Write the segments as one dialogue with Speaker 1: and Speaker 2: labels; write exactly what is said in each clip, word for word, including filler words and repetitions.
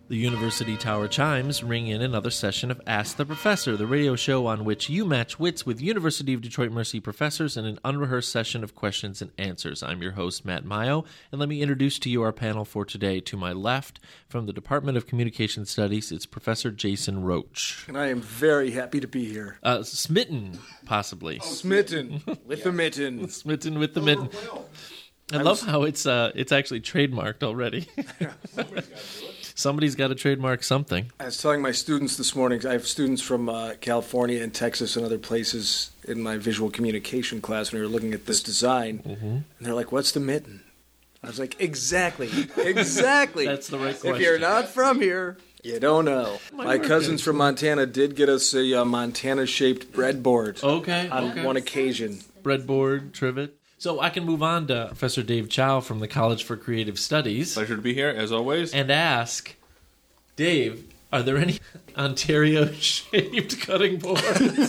Speaker 1: The University Tower chimes ring in another session of Ask the Professor, the radio show on which you match wits with University of Detroit Mercy professors in an unrehearsed session of questions and answers. I'm your host, Matt Mayo, and let me introduce to you our panel for today. To my left, from the Department of Communication Studies, it's Professor Jason Roach.
Speaker 2: And I am very happy to be here.
Speaker 1: Uh, smitten, possibly.
Speaker 2: Oh, smitten with the mitten.
Speaker 1: Smitten with the mitten. I, I love was... how it's uh, it's actually trademarked already. Somebody's got to trademark something. I
Speaker 2: was telling my students this morning, I have students from uh, California and Texas and other places in my visual communication class when we were looking at this design, mm-hmm. and they're like, what's the mitten? I was like, exactly, exactly.
Speaker 1: That's the right question.
Speaker 2: If you're not from here, you don't know. My, my cousins from Montana did get us a uh, Montana-shaped breadboard.
Speaker 1: Okay,
Speaker 2: on
Speaker 1: okay.
Speaker 2: one occasion.
Speaker 1: Breadboard, trivet. So I can move on to Professor Dave Chow from the College for Creative Studies.
Speaker 3: Pleasure to be here, as always.
Speaker 1: And ask, Dave, are there any Ontario-shaped cutting boards?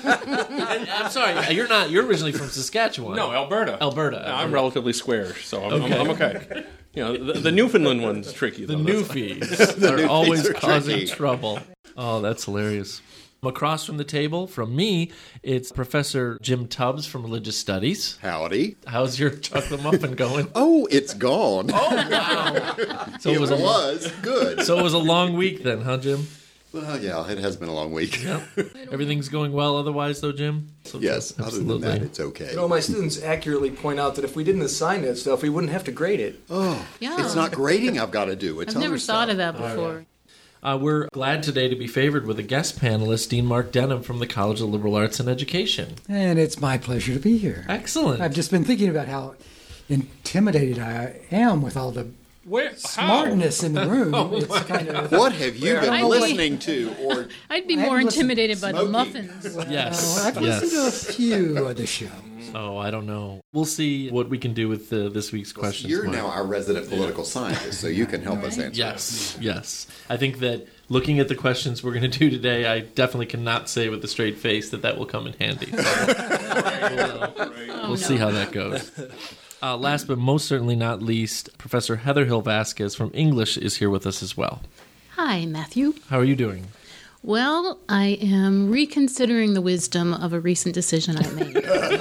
Speaker 1: I'm sorry, you're not. You're originally from Saskatchewan.
Speaker 3: No, Alberta.
Speaker 1: Alberta.
Speaker 3: No, I'm relatively square, so I'm okay. I'm, I'm okay. You know, the, the Newfoundland one's tricky.
Speaker 1: The
Speaker 3: though.
Speaker 1: Newfies are always are causing tricky. trouble. Oh, that's hilarious. Across from the table, from me, it's Professor Jim Tubbs from Religious Studies.
Speaker 4: Howdy.
Speaker 1: How's your chocolate muffin going?
Speaker 4: Oh, it's gone.
Speaker 1: Oh, wow. So
Speaker 4: it,
Speaker 1: it was,
Speaker 4: was
Speaker 1: a,
Speaker 4: good.
Speaker 1: So it was a long week then, huh, Jim?
Speaker 4: Well, yeah, it has been a long week.
Speaker 1: Yep. Everything's going well otherwise, though, Jim?
Speaker 4: So, yes, absolutely. Other than that, it's okay.
Speaker 2: You know, my students accurately point out that if we didn't assign that stuff, we wouldn't have to grade it.
Speaker 4: Oh,
Speaker 5: yeah.
Speaker 4: It's not grading I've got to do. It's
Speaker 5: I've never
Speaker 4: stuff.
Speaker 5: thought of that before.
Speaker 1: Uh, we're glad today to be favored with a guest panelist, Dean Mark Denham from the College of Liberal Arts and Education.
Speaker 6: And it's my pleasure to be here.
Speaker 1: Excellent.
Speaker 6: I've just been thinking about how intimidated I am with all the
Speaker 3: Where,
Speaker 6: smartness in the room.
Speaker 3: Oh,
Speaker 6: it's kind of,
Speaker 4: what have you been
Speaker 5: I'd
Speaker 4: listening
Speaker 5: be,
Speaker 4: to? Or
Speaker 5: I'd be more intimidated by the muffins.
Speaker 6: Well,
Speaker 1: yes.
Speaker 6: I've listened
Speaker 1: yes.
Speaker 6: to a few of the show.
Speaker 1: Oh, I don't know. We'll see what we can do with uh, this week's
Speaker 4: well,
Speaker 1: questions.
Speaker 4: You're
Speaker 1: Mark.
Speaker 4: now our resident political scientist, so you can help us answer.
Speaker 1: Yes, yes. I think that looking at the questions we're going to do today, I definitely cannot say with a straight face that that will come in handy. So we'll, uh,
Speaker 5: oh,
Speaker 1: we'll see
Speaker 5: no.
Speaker 1: how that goes. Uh, last but most certainly not least, Professor Heather Hill Vasquez from English is here with us as well.
Speaker 5: Hi, Matthew.
Speaker 1: How are you doing?
Speaker 5: Well, I am reconsidering the wisdom of a recent decision I made.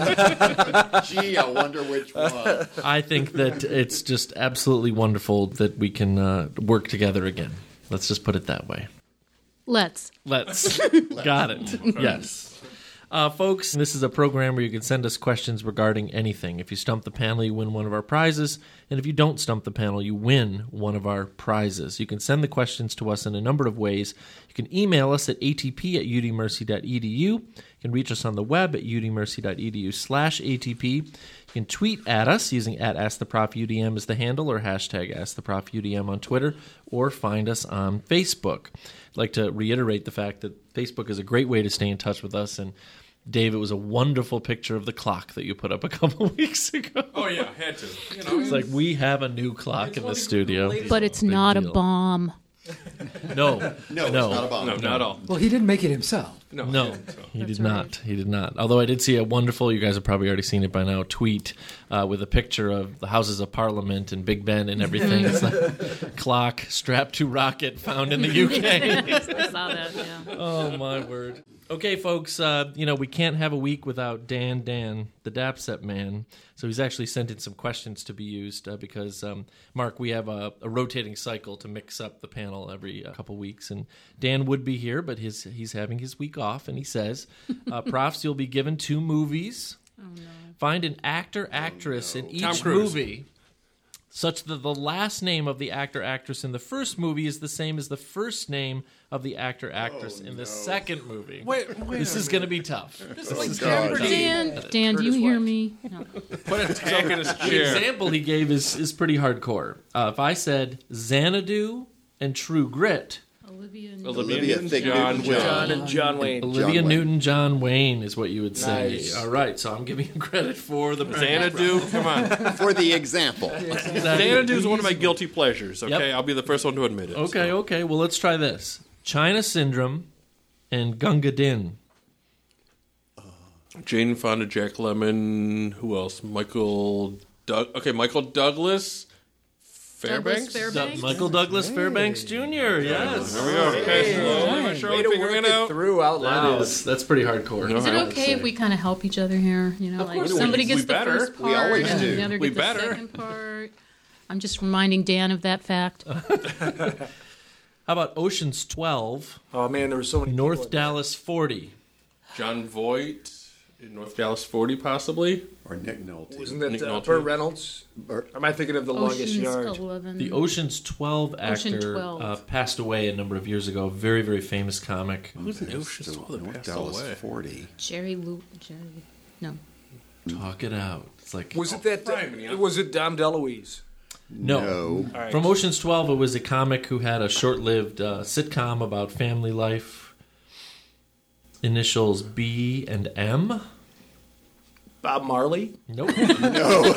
Speaker 4: Gee, I wonder which one.
Speaker 1: I think that it's just absolutely wonderful that we can uh, work together again. Let's just put it that way.
Speaker 5: Let's.
Speaker 1: Let's. Got it. Yes. Uh, folks, this is a program where you can send us questions regarding anything. If you stump the panel, you win one of our prizes. And if you don't stump the panel, you win one of our prizes. You can send the questions to us in a number of ways. You can email us at atp at udmercy.edu. You can reach us on the web at udmercy.edu slash atp. You can tweet at us using at AskTheProfUDM as the handle or hashtag AskTheProfUDM on Twitter, or find us on Facebook. I'd like to reiterate the fact that Facebook is a great way to stay in touch with us. And Dave, it was a wonderful picture of the clock that you put up a couple of weeks ago.
Speaker 3: Oh, yeah, had to. You know,
Speaker 1: it's like, we have a new clock in the studio.
Speaker 5: But it's
Speaker 1: Big
Speaker 5: not
Speaker 1: deal.
Speaker 5: a bomb.
Speaker 1: No.
Speaker 4: No,
Speaker 1: no.
Speaker 4: it's not a bomb.
Speaker 3: No, not at all.
Speaker 6: Well, he didn't make it himself.
Speaker 3: No,
Speaker 1: No,
Speaker 3: so.
Speaker 1: he
Speaker 5: That's
Speaker 1: did
Speaker 5: right.
Speaker 1: not. He did not. Although I did see a wonderful, you guys have probably already seen it by now, tweet uh, with a picture of the Houses of Parliament and Big Ben and everything. It's like clock strapped to rocket found in the U K.
Speaker 5: I saw that, yeah.
Speaker 1: Oh, my word. Okay, folks, uh, you know, we can't have a week without Dan Dan, the Dapset man. So he's actually sent in some questions to be used uh, because, um, Mark, we have a, a rotating cycle to mix up the panel every uh, couple weeks. And Dan would be here, but his he's having his week off. And he says, uh, Profs, you'll be given two movies.
Speaker 5: Oh, no.
Speaker 1: Find an actor, actress
Speaker 4: Oh, no.
Speaker 1: in each
Speaker 3: Tom Cruise.
Speaker 1: movie such that the last name of the actor, actress in the first movie is the same as the first name of the actor, actress
Speaker 4: Oh,
Speaker 1: in the
Speaker 4: no.
Speaker 1: second movie.
Speaker 3: Wait, wait
Speaker 1: This
Speaker 3: a
Speaker 1: is going to be tough.
Speaker 3: This
Speaker 1: This
Speaker 3: is
Speaker 1: is
Speaker 3: like
Speaker 1: gonna be
Speaker 3: Jeopardy.
Speaker 1: tough.
Speaker 5: Dan, Dan, do you
Speaker 1: Curtis
Speaker 5: hear
Speaker 1: White.
Speaker 5: me? No.
Speaker 3: Put a tank in his
Speaker 1: The
Speaker 3: chair.
Speaker 1: example he gave is, is pretty hardcore. Uh, if I said Xanadu and True Grit,
Speaker 5: Olivia
Speaker 3: Olivia
Speaker 4: Olivia
Speaker 3: Newton,
Speaker 4: Thicke
Speaker 3: John
Speaker 4: Newton-John.
Speaker 3: Wayne.
Speaker 2: John and John Wayne.
Speaker 1: Olivia
Speaker 4: Wayne.
Speaker 1: Newton-John Wayne is what you would say.
Speaker 2: Nice.
Speaker 1: All right, so I'm giving you credit for the
Speaker 3: Xanadu, come on.
Speaker 4: For the example.
Speaker 3: Xanadu is one of my guilty pleasures, okay?
Speaker 1: Yep.
Speaker 3: I'll be the first one to admit it.
Speaker 1: Okay,
Speaker 3: so.
Speaker 1: okay. Well, let's try this. China Syndrome and Gunga Din.
Speaker 3: Jane Fonda, Jack Lemmon, who else? Michael Doug. Okay, Michael Douglas. Fairbanks?
Speaker 5: Douglas
Speaker 1: Du-
Speaker 5: Fairbanks?
Speaker 1: Michael Douglas Fairbanks Junior Yes.
Speaker 3: There we go. Okay, slowly but
Speaker 2: Way
Speaker 3: surely
Speaker 2: to
Speaker 3: figuring
Speaker 2: work
Speaker 3: it
Speaker 2: it
Speaker 3: out.
Speaker 2: through out
Speaker 1: That
Speaker 2: loud.
Speaker 1: is, that's pretty hardcore.
Speaker 5: Is it
Speaker 3: I'd
Speaker 5: okay if we kind of help each other here? You know, like
Speaker 3: course
Speaker 5: somebody
Speaker 3: we-
Speaker 5: gets
Speaker 3: we
Speaker 5: the
Speaker 3: better.
Speaker 5: first part,
Speaker 4: We always
Speaker 5: and
Speaker 4: do.
Speaker 5: the other
Speaker 3: We
Speaker 5: gets the
Speaker 3: better.
Speaker 5: second part. I'm just reminding Dan of that fact.
Speaker 1: How about Ocean's twelve,
Speaker 2: Oh man, there were so many.
Speaker 1: North
Speaker 2: people.
Speaker 1: Dallas forty?
Speaker 3: John Voight in North Dallas forty, possibly.
Speaker 4: Or Nick Nolte.
Speaker 2: Wasn't that
Speaker 3: Nick
Speaker 2: uh,
Speaker 3: Nolte.
Speaker 2: Burt Reynolds?
Speaker 4: Or-
Speaker 2: Am I thinking of the longest
Speaker 5: Ocean's
Speaker 2: yard?
Speaker 5: eleven.
Speaker 1: The Ocean's twelve
Speaker 5: Ocean
Speaker 1: actor
Speaker 5: twelve.
Speaker 1: Uh, passed away a number of years ago. Very, very famous comic.
Speaker 3: Who's in
Speaker 4: There's
Speaker 3: Ocean's
Speaker 4: still
Speaker 3: twelve that
Speaker 4: North
Speaker 3: passed
Speaker 4: Dallas
Speaker 3: away?
Speaker 4: forty.
Speaker 5: Jerry Lou. Jerry. No.
Speaker 1: Talk it out. It's like
Speaker 2: Was it that?
Speaker 3: Prime, yeah.
Speaker 2: Was it Dom DeLuise?
Speaker 1: no.
Speaker 4: No.
Speaker 2: All right.
Speaker 1: From Ocean's twelve, it was a comic who had a short-lived uh, sitcom about family life. Initials B and M.
Speaker 2: Bob Marley.
Speaker 1: Nope.
Speaker 3: B M.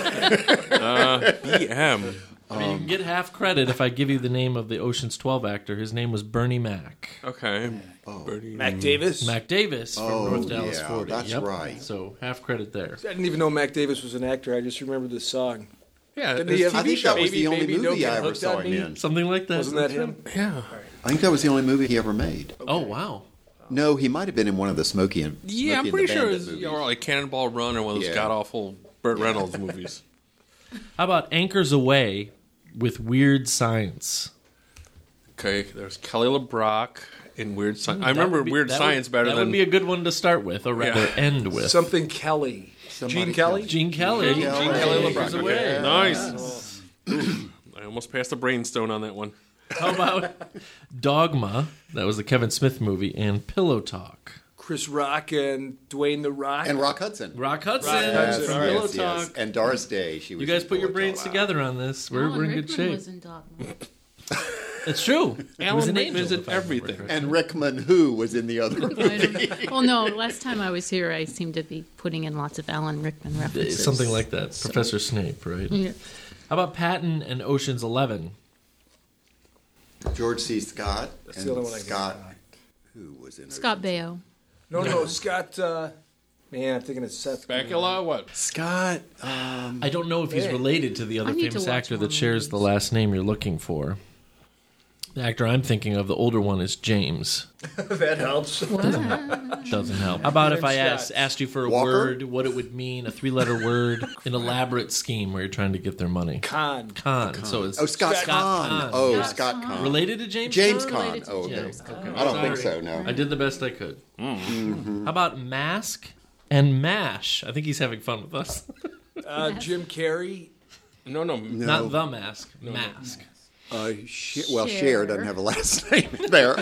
Speaker 1: I mean, you can get half credit if I give you the name of the Ocean's twelve actor. His name was Bernie Mac.
Speaker 3: Okay. Bernie.
Speaker 2: Mac Davis.
Speaker 1: Mac Davis from
Speaker 4: Oh,
Speaker 1: North Dallas
Speaker 4: yeah,
Speaker 1: forty.
Speaker 4: that's
Speaker 1: Yep.
Speaker 4: right.
Speaker 1: So half credit there.
Speaker 2: I didn't even know Mac Davis was an actor. I just remembered the song.
Speaker 3: Yeah,
Speaker 2: Didn't
Speaker 3: his
Speaker 2: he have-
Speaker 3: T V
Speaker 4: I think
Speaker 3: show.
Speaker 4: that was
Speaker 2: Baby,
Speaker 4: the only
Speaker 2: Baby, Don't
Speaker 4: movie
Speaker 2: Get
Speaker 4: I ever
Speaker 2: Hooked
Speaker 4: saw
Speaker 2: on
Speaker 4: him
Speaker 2: Me.
Speaker 4: in.
Speaker 1: Something like that.
Speaker 2: Wasn't that him?
Speaker 3: Yeah.
Speaker 4: I think that was the only movie he ever made.
Speaker 1: Oh, wow.
Speaker 4: No, he might have been in one of the Smokey and
Speaker 3: Yeah, I'm
Speaker 4: Smokey and
Speaker 3: pretty
Speaker 4: the
Speaker 3: sure it
Speaker 4: Bandit
Speaker 3: was
Speaker 4: movies.
Speaker 3: you know, like Cannonball Run or one of those
Speaker 4: Yeah.
Speaker 3: god awful Burt Reynolds movies.
Speaker 1: How about Anchors Away with Weird Science?
Speaker 3: Okay, there's Kelly LeBrock in Weird Science. I
Speaker 1: That
Speaker 3: remember
Speaker 1: would be-
Speaker 3: Weird
Speaker 1: that
Speaker 3: Science
Speaker 1: would,
Speaker 3: better
Speaker 1: that
Speaker 3: than
Speaker 1: would be a good one to start with, or rather
Speaker 3: Yeah.
Speaker 1: end with.
Speaker 2: Something Kelly.
Speaker 4: Somebody
Speaker 2: Gene Kelly.
Speaker 1: Gene Kelly.
Speaker 4: Gene Kelly.
Speaker 3: Gene Kelly
Speaker 1: Anchors
Speaker 3: LeBrock.
Speaker 1: Away.
Speaker 3: Okay. Nice. I almost passed a brainstone on that one.
Speaker 1: How about Dogma? That was the Kevin Smith movie, and Pillow Talk.
Speaker 2: Chris Rock and Dwayne the Rock.
Speaker 4: And Rock Hudson.
Speaker 1: Rock Hudson
Speaker 2: Rock Hudson,
Speaker 1: from
Speaker 2: all right.
Speaker 1: Pillow
Speaker 4: Yes, yes.
Speaker 1: Talk.
Speaker 4: And Doris Day. She was
Speaker 1: You guys
Speaker 4: in
Speaker 1: put your
Speaker 4: Pillow
Speaker 1: brains
Speaker 4: Talk.
Speaker 1: together on this. We're,
Speaker 5: Alan
Speaker 1: we're in good
Speaker 5: Rickman
Speaker 1: shape.
Speaker 5: was in Dogma.
Speaker 1: It's true. He was
Speaker 3: Alan
Speaker 1: an
Speaker 3: Rickman's
Speaker 1: angel,
Speaker 3: in
Speaker 1: if I remember
Speaker 3: everything.
Speaker 1: correctly.
Speaker 4: And Rickman, who was in the other
Speaker 5: I
Speaker 4: movie.
Speaker 5: don't- well, no. Last time I was here, I seemed to be putting in lots of Alan Rickman references.
Speaker 1: Something like that. Professor Snape, right?
Speaker 5: Yeah.
Speaker 1: How about Patton and Ocean's Eleven?
Speaker 4: George C. Scott.
Speaker 2: That's
Speaker 4: and
Speaker 2: the only one I got.
Speaker 4: Scott, who was in
Speaker 5: Scott
Speaker 4: Ocean's-
Speaker 5: Baio.
Speaker 2: No, no, Scott. Uh, man, I'm thinking of Seth.
Speaker 3: Spacula, what?
Speaker 4: Scott. Um,
Speaker 1: I don't know if he's
Speaker 2: Hey.
Speaker 1: related to the other
Speaker 5: I need to
Speaker 1: famous
Speaker 5: watch
Speaker 1: actor
Speaker 5: more
Speaker 1: that shares the
Speaker 5: movies.
Speaker 1: last name you're looking for. The actor I'm thinking of, the older one, is James.
Speaker 2: That helps.
Speaker 1: Doesn't help. How about if I
Speaker 2: Scott.
Speaker 1: asked, asked you for a
Speaker 4: Walker?
Speaker 1: word, what it would mean, a three-letter word, an elaborate scheme where you're trying to get their money?
Speaker 2: Con.
Speaker 1: Con. So it's
Speaker 4: oh, Scott,
Speaker 2: Scott
Speaker 4: Kahn.
Speaker 1: Kahn.
Speaker 4: Oh,
Speaker 5: Scott
Speaker 4: Scott
Speaker 5: Kahn.
Speaker 4: Kahn.
Speaker 1: related to James.
Speaker 4: James
Speaker 1: Caan?
Speaker 4: Kahn.
Speaker 5: Related to
Speaker 4: Oh, okay.
Speaker 5: James Caan.
Speaker 4: I don't think so, no.
Speaker 1: I did the best I could. How about Mask and MASH? I think he's having fun with us.
Speaker 2: Uh, Jim Carrey.
Speaker 3: No, no.
Speaker 4: No.
Speaker 1: Not the Mask. Mask.
Speaker 4: Uh, Sh- well,
Speaker 5: Cher.
Speaker 4: Cher doesn't have a last name there.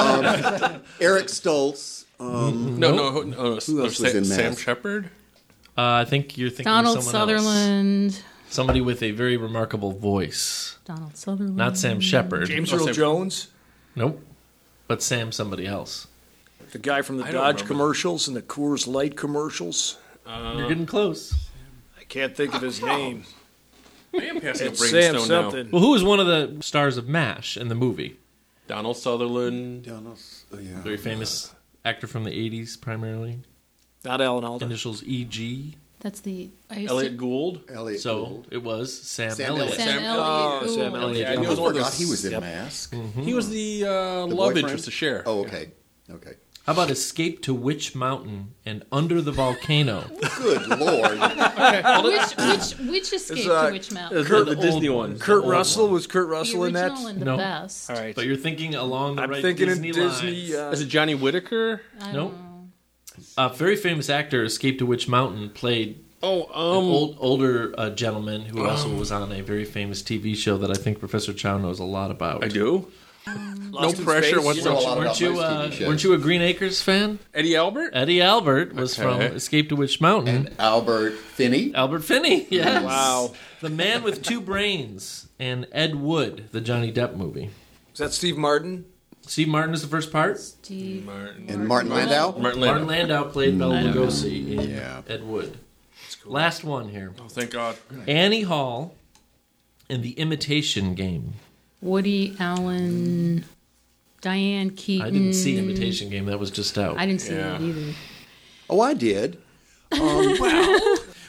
Speaker 4: Um, Eric Stoltz. Um,
Speaker 3: No, no. no, no
Speaker 4: Who else was
Speaker 3: Sam,
Speaker 4: in
Speaker 3: Sam
Speaker 4: Mask?
Speaker 3: Shepard?
Speaker 1: Uh, I think you're thinking
Speaker 5: Donald
Speaker 1: of someone else.
Speaker 5: Sutherland.
Speaker 1: Somebody with a very remarkable voice.
Speaker 5: Donald Sutherland.
Speaker 1: Not Sam Shepard.
Speaker 2: James
Speaker 3: Oh,
Speaker 2: Earl
Speaker 3: Sam-
Speaker 2: Jones.
Speaker 1: Nope. But Sam somebody else.
Speaker 2: The guy from the
Speaker 3: I don't
Speaker 2: Dodge
Speaker 3: remember.
Speaker 2: commercials and the Coors Light commercials.
Speaker 1: You're getting close.
Speaker 2: I can't think of his name.
Speaker 3: I am passing a
Speaker 2: It's Sam
Speaker 3: brainstone now.
Speaker 2: something.
Speaker 1: Well, who was one of the stars of MASH in the movie?
Speaker 3: Donald Sutherland.
Speaker 4: oh, yeah.
Speaker 1: Very famous actor from the eighties, primarily.
Speaker 2: Not Alan Alda.
Speaker 1: Initials E G.
Speaker 5: That's the. I used
Speaker 3: Elliot
Speaker 5: to-
Speaker 3: Gould.
Speaker 4: Elliot
Speaker 1: So
Speaker 4: Gould.
Speaker 1: it was Sam,
Speaker 4: Sam
Speaker 1: Elliott.
Speaker 4: Elliott.
Speaker 5: Sam
Speaker 3: Sam-
Speaker 5: Elliott.
Speaker 2: Oh,
Speaker 5: Ooh.
Speaker 2: Sam Elliott.
Speaker 3: Yeah, I
Speaker 4: I
Speaker 3: knew it was one of
Speaker 4: forgot
Speaker 3: those.
Speaker 4: he was in
Speaker 2: Yep.
Speaker 4: Mask.
Speaker 3: He was the uh, love
Speaker 4: boyfriend?
Speaker 3: interest to Cher.
Speaker 4: Oh, okay. Okay.
Speaker 1: How about Escape to Witch Mountain and Under the Volcano?
Speaker 4: Good Lord.
Speaker 5: Which which which escaped
Speaker 2: uh,
Speaker 5: to which mountain?
Speaker 3: The, the
Speaker 1: The
Speaker 3: Disney
Speaker 1: old
Speaker 3: one.
Speaker 1: one.
Speaker 2: Kurt
Speaker 1: old
Speaker 2: Russell.
Speaker 1: one.
Speaker 2: Was Kurt
Speaker 5: The
Speaker 2: Russell in that?
Speaker 5: original and the
Speaker 1: No.
Speaker 5: best.
Speaker 2: All right.
Speaker 1: But you're thinking along the
Speaker 2: I'm
Speaker 1: right
Speaker 2: thinking
Speaker 1: Disney
Speaker 2: in Disney.
Speaker 1: lines.
Speaker 2: Uh,
Speaker 3: Is it Johnny Whitaker?
Speaker 5: I
Speaker 1: Nope.
Speaker 5: don't know.
Speaker 1: A very famous actor, Escape to Witch Mountain, played
Speaker 3: Oh,
Speaker 1: an
Speaker 3: um,
Speaker 1: old, older uh, gentleman who also was on a very famous T V show that I think Professor Chow knows a lot about.
Speaker 3: I do. No
Speaker 2: Lost in
Speaker 3: pressure
Speaker 2: Space?
Speaker 4: You know a
Speaker 3: whatsoever.
Speaker 4: lot
Speaker 1: Weren't
Speaker 4: about
Speaker 1: you,
Speaker 4: most
Speaker 1: uh,
Speaker 4: T V shows.
Speaker 1: weren't you a Green Acres fan?
Speaker 3: Eddie Albert?
Speaker 1: Eddie Albert was
Speaker 3: Okay.
Speaker 1: from Escape to Witch Mountain.
Speaker 4: And Albert Finney.
Speaker 1: Albert Finney, yes.
Speaker 2: Wow.
Speaker 1: The Man with Two Brains and Ed Wood, the Johnny Depp movie.
Speaker 2: Is that Steve Martin?
Speaker 1: Steve Martin is the first part.
Speaker 5: Steve.
Speaker 3: Martin.
Speaker 4: And Martin Landau.
Speaker 3: Martin
Speaker 1: Martin
Speaker 3: Landau.
Speaker 1: Landau played Bela Lugosi in
Speaker 4: Yeah.
Speaker 1: Ed Wood. Last one here.
Speaker 3: Oh, thank God.
Speaker 1: Annie Hall and The Imitation Game.
Speaker 5: Woody Allen. Diane Keaton.
Speaker 1: I didn't see Imitation Game. That was just out.
Speaker 5: I didn't see
Speaker 3: Yeah.
Speaker 5: that either.
Speaker 4: Oh, I did. Um,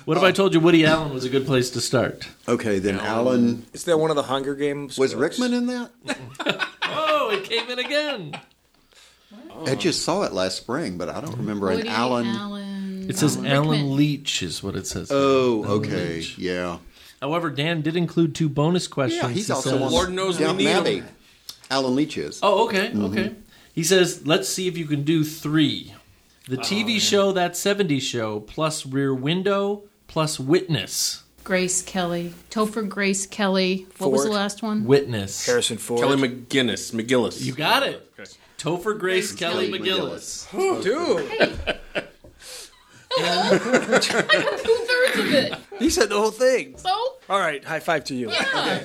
Speaker 1: What if I told you Woody Allen was a good place to start?
Speaker 4: Okay, then Alan.
Speaker 2: Is that one of the Hunger Games?
Speaker 4: Was Rickman in that?
Speaker 1: Oh, it came in again.
Speaker 4: I just saw it last spring, but I don't remember
Speaker 5: Woody
Speaker 4: an Alan.
Speaker 5: Allen.
Speaker 1: It says
Speaker 5: Rickman.
Speaker 1: Alan Leach is what it says.
Speaker 4: Oh,
Speaker 1: Alan
Speaker 4: okay,
Speaker 1: Leach.
Speaker 4: yeah.
Speaker 1: However, Dan did include two bonus questions.
Speaker 4: Yeah, he's
Speaker 1: He
Speaker 4: also
Speaker 1: says-
Speaker 4: on
Speaker 3: Lord knows we
Speaker 4: Downton
Speaker 3: need
Speaker 4: Abbey.
Speaker 3: him.
Speaker 4: Alan Leach is.
Speaker 1: Oh, okay, okay. He says, let's see if you can do three. The T V show That seventies Show plus Rear Window plus Witness.
Speaker 5: Grace Kelly. Topher Grace Kelly. What was the
Speaker 2: Ford.
Speaker 5: last one?
Speaker 1: Witness.
Speaker 2: Harrison Ford.
Speaker 3: Kelly McGinnis. McGillis.
Speaker 1: You got it.
Speaker 3: Okay.
Speaker 1: Topher Grace Kelly,
Speaker 4: Kelly
Speaker 1: McGillis.
Speaker 2: Dude,
Speaker 5: I got two-thirds of it.
Speaker 2: he said the whole thing.
Speaker 5: So?
Speaker 2: All right, high five to you.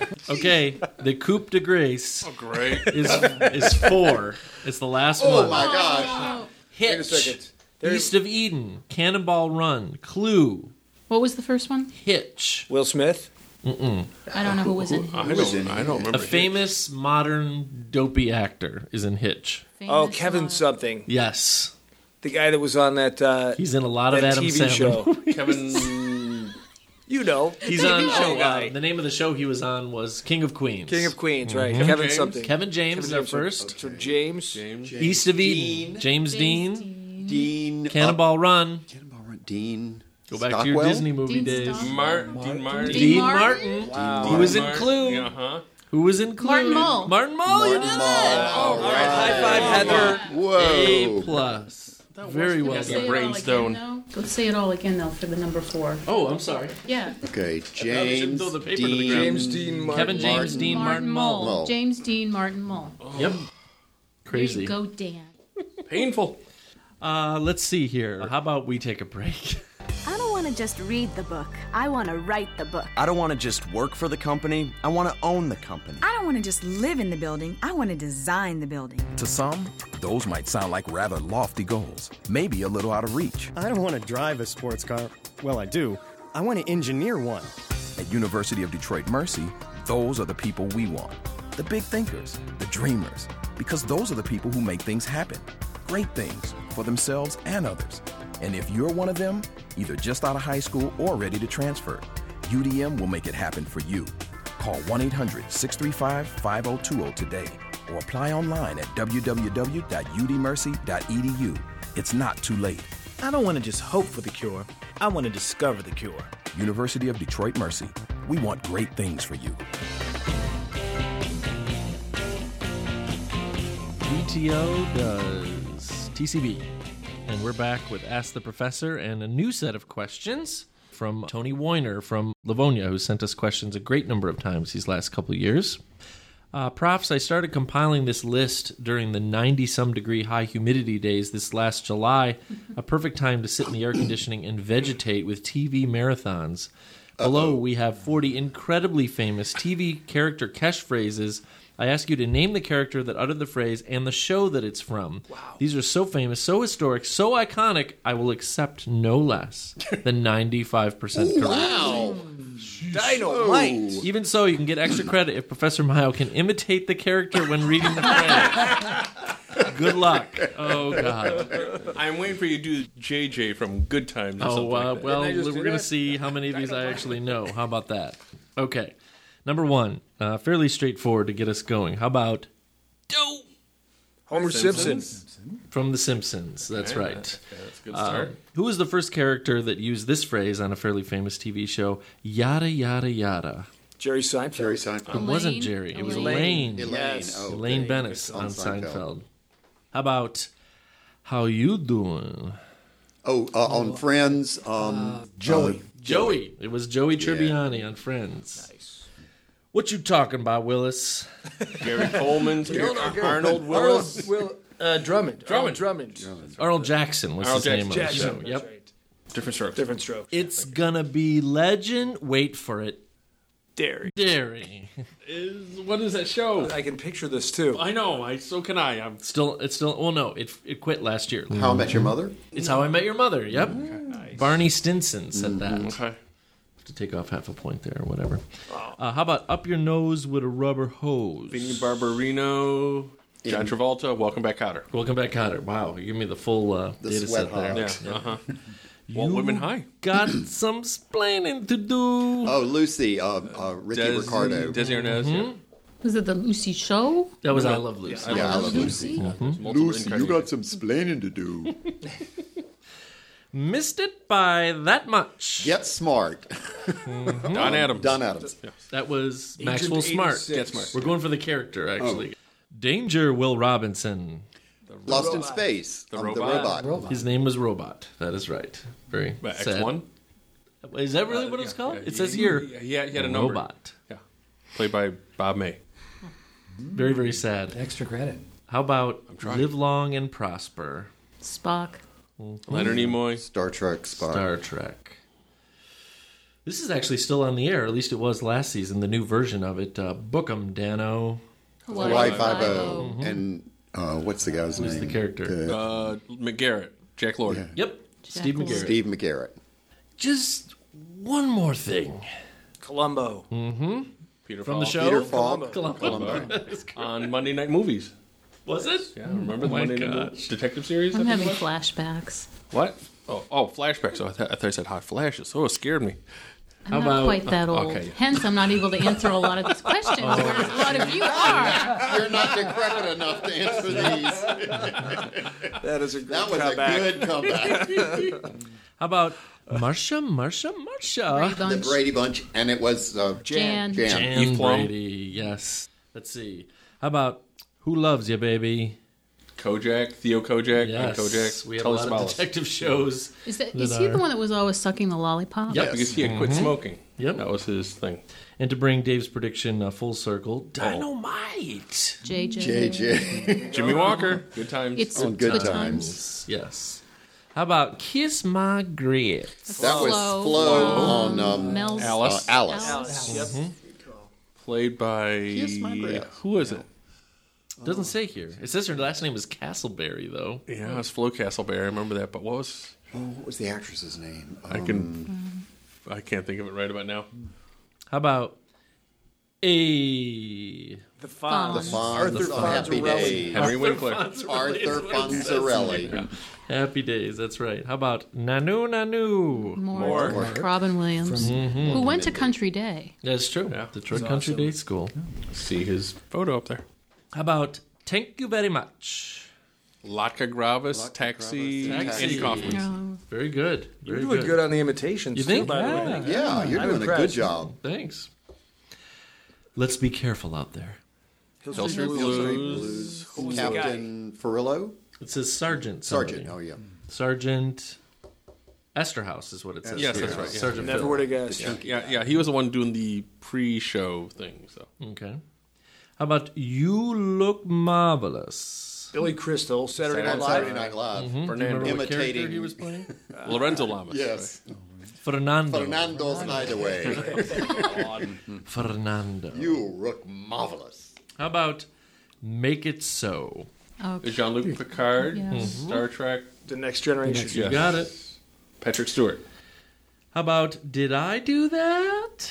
Speaker 1: Okay, the Coupe de Grace
Speaker 3: Great.
Speaker 1: is is four. It's the last
Speaker 4: Oh
Speaker 1: one.
Speaker 4: my gosh!
Speaker 2: Wait a
Speaker 1: Hitch.
Speaker 2: second. There's
Speaker 1: East of Eden. Cannonball Run. Clue.
Speaker 5: What was the first one?
Speaker 1: Hitch.
Speaker 2: Will Smith.
Speaker 5: I don't know who was in.
Speaker 3: I
Speaker 4: was in
Speaker 3: don't, I
Speaker 4: here?
Speaker 3: don't remember.
Speaker 1: A famous modern dopey actor is in Hitch.
Speaker 2: Oh,
Speaker 5: Famous
Speaker 2: Kevin
Speaker 5: one.
Speaker 2: something.
Speaker 1: Yes.
Speaker 2: The guy that was on that uh,
Speaker 1: He's in a lot of
Speaker 2: that
Speaker 1: Adam
Speaker 2: T V
Speaker 1: Sandler
Speaker 2: show.
Speaker 1: movies.
Speaker 3: Kevin.
Speaker 2: You know,
Speaker 1: He's
Speaker 2: T V
Speaker 1: on.
Speaker 2: show
Speaker 1: Oh,
Speaker 2: guy.
Speaker 1: uh, the name of the show he was on was King of Queens.
Speaker 2: King of Queens, right? Kevin
Speaker 3: James.
Speaker 2: something.
Speaker 1: Kevin James is our
Speaker 2: James.
Speaker 1: first.
Speaker 2: So James.
Speaker 3: James.
Speaker 1: East of Eden.
Speaker 4: Dean.
Speaker 1: James,
Speaker 5: James
Speaker 1: Dean.
Speaker 5: Dean.
Speaker 4: Dean.
Speaker 1: Cannonball Run.
Speaker 4: Uh, Cannonball Run. Dean.
Speaker 1: Go back
Speaker 4: Stockwell?
Speaker 1: to your Disney movie
Speaker 5: Dean
Speaker 1: days.
Speaker 5: Stockwell.
Speaker 3: Martin. Dean Martin.
Speaker 5: Dean
Speaker 1: Dean
Speaker 5: Martin.
Speaker 1: Martin.
Speaker 2: Wow.
Speaker 1: Who was in
Speaker 3: Martin.
Speaker 1: Clue?
Speaker 3: Uh huh.
Speaker 1: Who was in Clue?
Speaker 5: Martin Mull.
Speaker 1: Martin Mull. You did
Speaker 4: Martin
Speaker 1: it.
Speaker 4: Mull.
Speaker 1: All
Speaker 2: All right, high five, Heather.
Speaker 4: Whoa.
Speaker 1: A plus. Very well
Speaker 3: Yeah,
Speaker 5: Say
Speaker 1: done.
Speaker 5: it
Speaker 3: brain
Speaker 5: all
Speaker 3: stone.
Speaker 5: again, though. Let's say it all again, though, for the number four.
Speaker 1: Oh, I'm sorry.
Speaker 5: Yeah.
Speaker 4: Okay,
Speaker 1: shouldn't
Speaker 4: James.
Speaker 1: throw the paper to the
Speaker 4: Dean.
Speaker 1: ground.
Speaker 2: James Dean Martin.
Speaker 1: Kevin James
Speaker 4: Martin.
Speaker 1: Dean Martin Mull.
Speaker 4: Mull.
Speaker 5: James Dean Martin Mull.
Speaker 1: Yep.
Speaker 5: There you
Speaker 1: Crazy.
Speaker 5: go, Dan.
Speaker 3: Painful.
Speaker 1: Uh, let's see here. How about we take a break?
Speaker 7: I don't want to just read the book. I want to write the book.
Speaker 8: I don't want to just work for the company. I want to own the company.
Speaker 9: I don't want to just live in the building. I want to design the building.
Speaker 10: To some, those might sound like rather lofty goals, maybe a little out of reach.
Speaker 11: I don't want to drive a sports car. Well, I do. I want to engineer one.
Speaker 10: At University of Detroit Mercy, those are the people we want. The big thinkers, the dreamers, because those are the people who make things happen. Great things for themselves and others. And if you're one of them, either just out of high school or ready to transfer, U D M will make it happen for you. Call one eight hundred, six three five, five oh two oh today or apply online at w w w dot u d mercy dot e d u. It's not too late.
Speaker 11: I don't want to just hope for the cure. I want to discover the cure.
Speaker 10: University of Detroit Mercy. We want great things for you.
Speaker 1: V T O does T C B. And we're back with Ask the Professor and a new set of questions from Tony Woyner from Livonia, who sent us questions a great number of times these last couple of years. Uh, profs, I started compiling this list during the ninety-some degree high humidity days this last July, a perfect time to sit in the air conditioning and vegetate with T V marathons. Below, Uh-oh. we have forty incredibly famous T V character catchphrases. I ask you to name the character that uttered the phrase and the show that it's from. Wow. These are so famous, so historic, so iconic, I will accept no less than ninety-five percent correct.
Speaker 4: Wow.
Speaker 2: Dynamite.
Speaker 1: Even so, you can get extra credit if Professor Mayo can imitate the character when reading the phrase. Good luck. Oh, God.
Speaker 3: I'm waiting for you to do J J from Good Times or
Speaker 1: oh,
Speaker 3: something
Speaker 1: uh,
Speaker 3: like that.
Speaker 1: well,
Speaker 2: Didn't I just
Speaker 1: we're
Speaker 2: do
Speaker 1: going to
Speaker 2: that?
Speaker 1: see how many of these I actually know. How about that? Okay. Number one, uh, fairly straightforward to get us going. How about Doe
Speaker 2: Homer Simpson.
Speaker 1: from The Simpsons? That's
Speaker 3: Okay,
Speaker 1: right.
Speaker 3: That's, okay, that's a good start.
Speaker 1: Um, who was the first character that used this phrase on a fairly famous T V show? Yada, yada, yada.
Speaker 2: Jerry Seinfeld.
Speaker 4: Jerry Seinfeld.
Speaker 1: It wasn't Jerry. It was Elaine.
Speaker 2: Elaine.
Speaker 4: Elaine.
Speaker 2: Yes.
Speaker 4: Oh,
Speaker 1: Elaine
Speaker 4: okay.
Speaker 1: Bennis on
Speaker 4: On
Speaker 1: Seinfeld.
Speaker 4: Seinfeld.
Speaker 1: How about How You Doing?
Speaker 4: Oh, uh, on Friends. Um,
Speaker 6: Joey.
Speaker 1: Joey. It was Joey Tribbiani on Friends. Nice. What you talking about, Willis?
Speaker 3: Gary Coleman, Arnold Willis.
Speaker 2: Will, uh, Drummond.
Speaker 3: Drummond.
Speaker 2: Drummond. Drummond.
Speaker 1: Earl Jackson was
Speaker 3: Earl
Speaker 1: his name on the
Speaker 2: Jackson.
Speaker 1: show.
Speaker 2: That's
Speaker 1: Yep.
Speaker 2: right.
Speaker 3: Different strokes.
Speaker 2: Different strokes.
Speaker 1: It's gonna be legend. Wait for it.
Speaker 2: Dairy.
Speaker 1: Dairy.
Speaker 3: Is, what is that show?
Speaker 2: I can picture this too.
Speaker 3: I know. I so can I. I'm
Speaker 1: Still, it's still. Well, no, it it quit last year.
Speaker 4: How I Met Your Mother.
Speaker 1: It's How I Met Your Mother. Yep.
Speaker 3: nice.
Speaker 1: Barney Stinson said that.
Speaker 3: Okay.
Speaker 1: To take off half a point there or whatever. Uh, how about Up Your Nose with a Rubber Hose?
Speaker 3: Vinnie Barbarino, John Travolta. Welcome back, Kotter.
Speaker 1: Welcome back, Cotter. Wow, you give me the full uh,
Speaker 4: The
Speaker 1: data
Speaker 4: Sweat
Speaker 1: set there.
Speaker 4: Hogs.
Speaker 3: Yeah. Uh huh. Walt Whitman High.
Speaker 1: Got some splaining to do.
Speaker 4: Oh, Lucy, uh, uh, Ricky
Speaker 3: Des-
Speaker 4: Ricardo.
Speaker 3: Desi Arnaz, yeah.
Speaker 5: Was it the Lucy Show?
Speaker 1: That was
Speaker 3: No.
Speaker 1: I Love Lucy.
Speaker 4: Yeah, I love
Speaker 5: Lucy.
Speaker 4: Lucy.
Speaker 3: Lucy,
Speaker 4: you got some splaining to do.
Speaker 1: Missed it by that much.
Speaker 4: Get smart.
Speaker 3: Don Adams.
Speaker 4: Don Adams.
Speaker 1: That was
Speaker 2: Agent
Speaker 1: Maxwell Smart.
Speaker 2: eighty-six.
Speaker 3: Get Smart.
Speaker 1: We're going for the character, actually. Danger, Will Robinson.
Speaker 4: Lost in Space.
Speaker 3: The
Speaker 4: Um,
Speaker 3: robot.
Speaker 4: The robot.
Speaker 1: His name was Robot. That is right. Very
Speaker 3: What,
Speaker 1: sad.
Speaker 3: X one?
Speaker 1: Is that really what it's
Speaker 3: Yeah,
Speaker 1: called?
Speaker 3: yeah,
Speaker 1: It says
Speaker 3: he-
Speaker 1: here.
Speaker 3: Yeah, he had, he had a number.
Speaker 1: Robot.
Speaker 3: Yeah. Played by Bob May.
Speaker 1: Very, very sad.
Speaker 6: Extra credit.
Speaker 1: How about
Speaker 3: trying.
Speaker 1: Live Long and Prosper?
Speaker 5: Spock.
Speaker 3: Leonard Nimoy.
Speaker 4: Star Trek. Spock.
Speaker 1: Star Trek. This is actually still on the air. At least it was last season. The new version of it. Uh, book 'em, Dano.
Speaker 4: Hawaii Five-O. And uh, what's the guy's
Speaker 1: Who's
Speaker 4: name?
Speaker 1: the character?
Speaker 3: Uh, McGarrett. Jack Lord.
Speaker 4: Yeah.
Speaker 1: Yep. Steve
Speaker 5: Lord.
Speaker 1: McGarrett.
Speaker 4: Steve McGarrett.
Speaker 1: Just one more thing.
Speaker 2: Columbo.
Speaker 3: Peter
Speaker 1: From the
Speaker 3: Falk.
Speaker 1: show?
Speaker 4: Peter Falk.
Speaker 1: Columbo.
Speaker 4: Columbo.
Speaker 3: On Monday Night Movies.
Speaker 1: Was it?
Speaker 3: Yeah, remember the
Speaker 1: Oh my
Speaker 3: Monday Night
Speaker 1: gosh.
Speaker 3: Movies detective series? I
Speaker 5: I'm
Speaker 3: think
Speaker 5: having
Speaker 3: it was?
Speaker 5: flashbacks.
Speaker 3: What? Oh, oh, flashbacks. Oh, I, th- I thought you said hot flashes. Oh, it scared me.
Speaker 5: I'm
Speaker 1: How
Speaker 5: not
Speaker 1: about-
Speaker 5: quite that old.
Speaker 3: okay.
Speaker 5: Hence, I'm not able to answer a lot of these questions, whereas a lot of you are.
Speaker 4: You're not decrepit enough to answer these.
Speaker 2: That is a great
Speaker 4: That was
Speaker 2: comeback.
Speaker 4: a good comeback.
Speaker 1: How about Marsha, Marsha, Marsha?
Speaker 5: Brady
Speaker 4: The
Speaker 5: Bunch.
Speaker 4: Brady Bunch, and it was uh,
Speaker 5: Jan.
Speaker 4: Jan.
Speaker 1: Jan
Speaker 3: Eve Plum.
Speaker 1: Brady, yes. Let's see. How about Who Loves You, Baby?
Speaker 3: Kojak, Theo Kojak,
Speaker 1: Yes.
Speaker 3: and Kojak.
Speaker 1: We have
Speaker 3: Tell
Speaker 1: a
Speaker 3: us
Speaker 1: lot
Speaker 3: about
Speaker 1: of detective shows.
Speaker 5: Is, that,
Speaker 1: that
Speaker 5: is he
Speaker 1: are-
Speaker 5: the one that was always sucking the lollipop?
Speaker 1: Yep.
Speaker 3: Yeah, because he had quit smoking.
Speaker 1: Yep.
Speaker 3: That was his thing.
Speaker 1: And to bring Dave's prediction uh, full circle, Dynamite.
Speaker 5: J J.
Speaker 4: J J.
Speaker 3: Jimmy Walker. Good times.
Speaker 5: It's
Speaker 4: On Good
Speaker 5: Good
Speaker 4: Times.
Speaker 1: Yes. How about Kiss My Grits?
Speaker 4: That was
Speaker 5: Flo.
Speaker 4: Flo on um,
Speaker 5: Mel's.
Speaker 3: Alice.
Speaker 4: uh, Alice.
Speaker 2: Alice. Yep.
Speaker 3: Played by...
Speaker 4: Kiss my breath.
Speaker 3: Who was it?
Speaker 1: Doesn't say here. It says her last name is Castleberry, though.
Speaker 3: Yeah, it was Flo Castleberry. I remember that. But what was...
Speaker 4: Oh, what was the actress's name?
Speaker 3: I
Speaker 4: Um,
Speaker 3: can... I can't think of it right about now.
Speaker 1: How about a
Speaker 2: The Fonz.
Speaker 4: The Fonz
Speaker 2: Arthur
Speaker 4: on Happy
Speaker 2: Fonzarelli.
Speaker 4: Days.
Speaker 3: Henry Winkler.
Speaker 4: Arthur Fonzarelli.
Speaker 1: Happy Days? That's right. How about Nanu Nanu?
Speaker 5: More. Robin Williams. Who went to Country Day.
Speaker 1: That's true.
Speaker 3: Yeah.
Speaker 1: Detroit Country Day School.
Speaker 3: See his photo up there.
Speaker 1: How about Thank You Very Much?
Speaker 3: Latka Gravis,
Speaker 4: Latka
Speaker 3: Taxi,
Speaker 4: Gravis,
Speaker 1: Taxi.
Speaker 3: Andy Kaufman.
Speaker 5: Oh,
Speaker 1: Very good.
Speaker 2: You're
Speaker 1: Very
Speaker 2: doing
Speaker 1: good.
Speaker 2: good on the imitations,
Speaker 1: You
Speaker 2: too,
Speaker 1: think?
Speaker 2: by the
Speaker 1: Yeah.
Speaker 2: way.
Speaker 4: Yeah, you're
Speaker 2: I'm
Speaker 4: doing a good
Speaker 2: impressed.
Speaker 4: job.
Speaker 1: Thanks. Let's be careful out there.
Speaker 2: Hill
Speaker 3: Hill
Speaker 2: Street
Speaker 3: Street
Speaker 2: Blues.
Speaker 3: Blues.
Speaker 2: Who was the guy?
Speaker 4: Captain Furillo?
Speaker 1: It says Sergeant.
Speaker 4: Sergeant.
Speaker 1: somebody.
Speaker 4: Oh, yeah.
Speaker 1: Sergeant Esterhouse is what it says.
Speaker 3: Yes,
Speaker 1: here.
Speaker 3: that's right, yeah.
Speaker 1: Sergeant
Speaker 2: Never
Speaker 1: Phil.
Speaker 2: would have guessed.
Speaker 3: Yeah, yeah, yeah, he was the one doing the pre-show thing. So
Speaker 1: Okay. How about You Look Marvelous?
Speaker 2: Billy Crystal, Saturday Night
Speaker 4: On
Speaker 2: Live.
Speaker 4: Saturday Night Live.
Speaker 1: Do you remember
Speaker 3: Fernando.
Speaker 1: what character
Speaker 4: Imitating-
Speaker 1: he was playing?
Speaker 3: Lorenzo Lamas.
Speaker 4: Yes.
Speaker 1: Fernando.
Speaker 4: Fernando's Hideaway.
Speaker 1: Fernando.
Speaker 4: You look marvelous.
Speaker 1: How about Make It So?
Speaker 5: okay.
Speaker 3: Jean-Luc Picard,
Speaker 5: Yes.
Speaker 3: Star Trek.
Speaker 2: The Next Generation.
Speaker 1: You
Speaker 3: Yes.
Speaker 1: got it.
Speaker 3: Patrick Stewart.
Speaker 1: How about Did I Do That?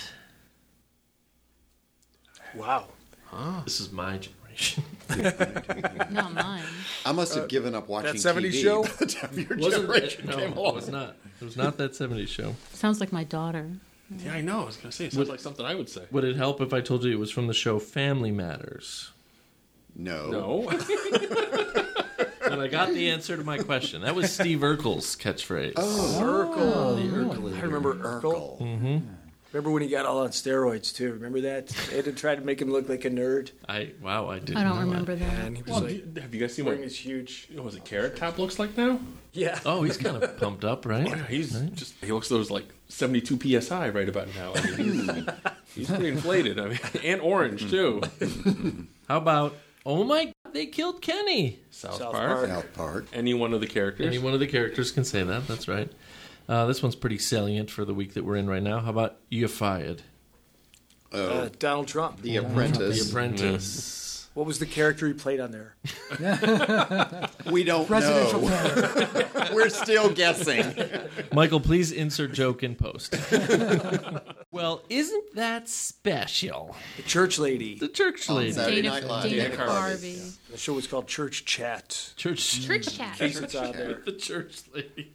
Speaker 2: Wow.
Speaker 1: This is my generation.
Speaker 5: Not mine.
Speaker 4: I must have given up watching
Speaker 2: that seventies
Speaker 4: T V
Speaker 2: show?
Speaker 4: by the time your
Speaker 1: Wasn't
Speaker 4: generation
Speaker 1: no,
Speaker 4: came
Speaker 1: it
Speaker 4: along.
Speaker 1: was not. It was not that seventies show.
Speaker 5: Sounds like my daughter.
Speaker 3: Yeah, I know. I was going to say, it sounds like something I would say.
Speaker 1: Would it help if I told you it was from the show Family Matters?
Speaker 4: No.
Speaker 3: No.
Speaker 1: And I got the answer to my question. That was Steve Urkel's catchphrase.
Speaker 2: Urkel.
Speaker 1: The Urkel.
Speaker 2: I remember Urkel.
Speaker 1: Mm-hmm.
Speaker 2: Remember when he got all on steroids, too? Remember that? They had to try to make him look like a nerd.
Speaker 1: I wow, I didn't.
Speaker 5: I don't
Speaker 1: know
Speaker 5: remember that.
Speaker 2: And he was
Speaker 3: Well,
Speaker 2: like,
Speaker 3: have you guys seen
Speaker 2: wearing
Speaker 3: what,
Speaker 2: his huge...
Speaker 3: what was it, Carrot Top looks like now?
Speaker 2: Yeah.
Speaker 1: Oh, he's kind of pumped up, right?
Speaker 3: Yeah, he's
Speaker 1: Right.
Speaker 3: just, he looks those like seventy-two P S I right about now. I mean, he's, he's pretty inflated. I mean, and orange, too.
Speaker 1: How about Oh my God, they killed Kenny?
Speaker 3: South,
Speaker 2: South
Speaker 3: Park.
Speaker 2: Park.
Speaker 4: South Park.
Speaker 3: Any one of the characters.
Speaker 1: Any one of the characters can say that. That's right. Uh, this one's pretty salient for the week that we're in right now. How about You Fired?
Speaker 2: Uh, Donald Trump.
Speaker 4: The Apprentice.
Speaker 1: The Apprentice.
Speaker 2: What was the character he played on there?
Speaker 4: We don't
Speaker 6: Presidential
Speaker 4: know.
Speaker 6: candidate.
Speaker 4: We're still guessing.
Speaker 1: Michael, please insert joke in post. Well, isn't that special?
Speaker 2: The Church Lady.
Speaker 1: The church
Speaker 4: On
Speaker 1: lady.
Speaker 4: Saturday
Speaker 5: Dana,
Speaker 4: Night Live.
Speaker 5: Dana
Speaker 4: Dana
Speaker 5: Carvey.
Speaker 4: Carvey.
Speaker 2: The show was called Church Chat.
Speaker 1: Church.
Speaker 5: Church chat.
Speaker 2: In case it's out there.
Speaker 1: The church lady.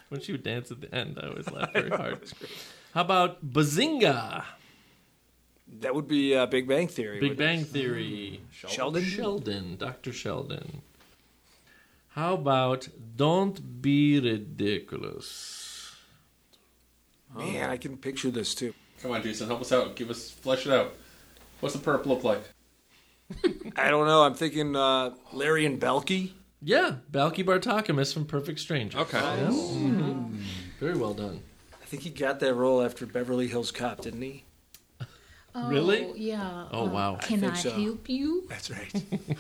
Speaker 1: When she would dance at the end, I always laughed very hard. How about Bazinga?
Speaker 2: That would be uh, Big Bang Theory.
Speaker 1: Big Bang Theory.
Speaker 2: Sheldon?
Speaker 1: Sheldon. Doctor Sheldon. How about Don't Be Ridiculous?
Speaker 2: Man, I can picture this too.
Speaker 3: Come on, Jason, help us out. Give us, flesh it out. What's the perp look like?
Speaker 2: I don't know. I'm thinking uh, Larry and Belky.
Speaker 1: Yeah, Balky Bartokomous from Perfect Strangers.
Speaker 3: Okay.
Speaker 1: Yes. Mm-hmm. Very well done.
Speaker 2: I think he got that role after Beverly Hills Cop, didn't he?
Speaker 5: Oh,
Speaker 1: Really?
Speaker 5: Yeah.
Speaker 1: Oh,
Speaker 5: uh,
Speaker 1: wow.
Speaker 5: Can
Speaker 2: I
Speaker 5: I,
Speaker 2: think so.
Speaker 5: help you?
Speaker 2: That's right.